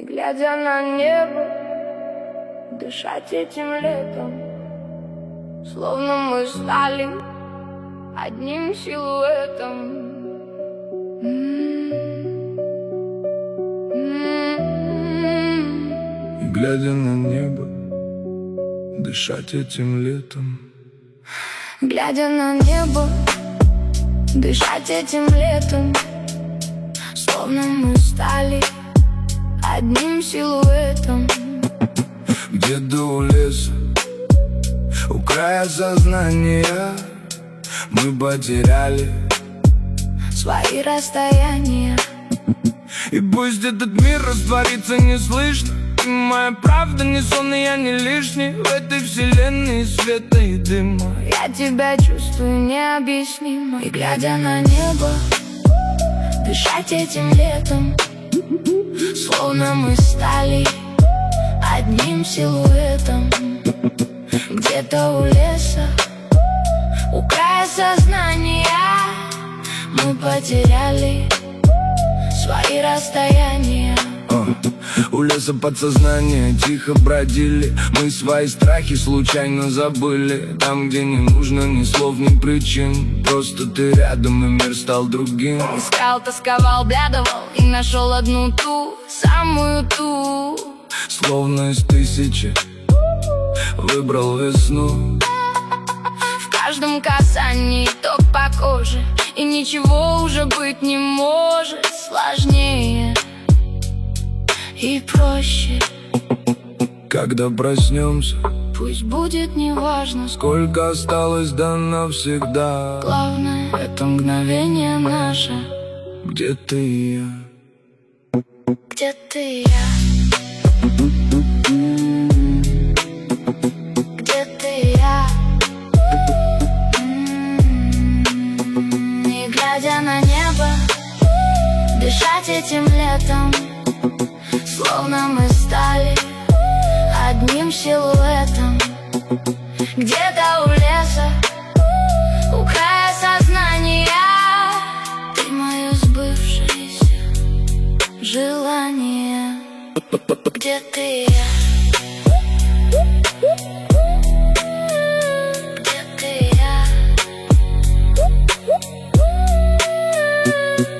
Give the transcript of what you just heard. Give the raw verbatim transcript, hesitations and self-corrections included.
Глядя на небо, дышать этим летом, словно мы стали одним силуэтом. И глядя на небо, дышать этим летом. Глядя на небо, дышать этим летом, словно мы стали одним силуэтом. Где-то у леса, у края сознания, мы потеряли свои расстояния. И пусть этот мир растворится неслышно, и моя правда не сон, и я не лишний в этой вселенной света и дыма. Я тебя чувствую необъяснимо. И глядя на небо, дышать этим летом, словно мы стали одним силуэтом. Где-то у леса, у края сознания, мы потеряли свои расстояния. uh, У леса подсознания тихо бродили, мы свои страхи случайно забыли. Там, где не нужно ни слов, ни причин, просто ты рядом, и мир стал другим. Искал, тосковал, блядовал и нашел одну ту, самую ту. Словно из тысячи выбрал весну. В каждом касании ток по коже, и ничего уже быть не может сложнее и проще. Когда проснемся, пусть будет неважно, сколько осталось до навсегда. Главное, это мгновение наше. Где ты и я? Где ты и я? Где ты и я? И глядя на небо, дышать этим летом, словно мы стали одним силуэтом. Где-то у леса, у края сознания, ты мое сбывшееся желание. Где ты и я? Где ты и я?